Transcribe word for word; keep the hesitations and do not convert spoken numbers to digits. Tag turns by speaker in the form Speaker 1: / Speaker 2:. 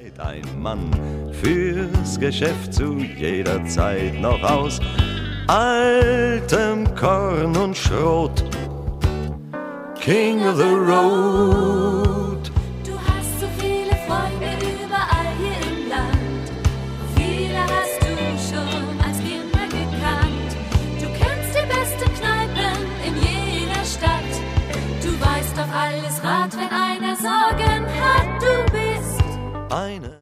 Speaker 1: Ein Mann fürs Geschäft zu jeder Zeit noch aus altem Korn und Schrot. King of the Road.
Speaker 2: Du hast so viele Freunde überall hier im Land. Viele hast du schon als Kinder gekannt. Du kennst die besten Kneipen in jeder Stadt. Du weißt auf alles Rat, wenn einer Sorgen hat. Du bist
Speaker 1: Eine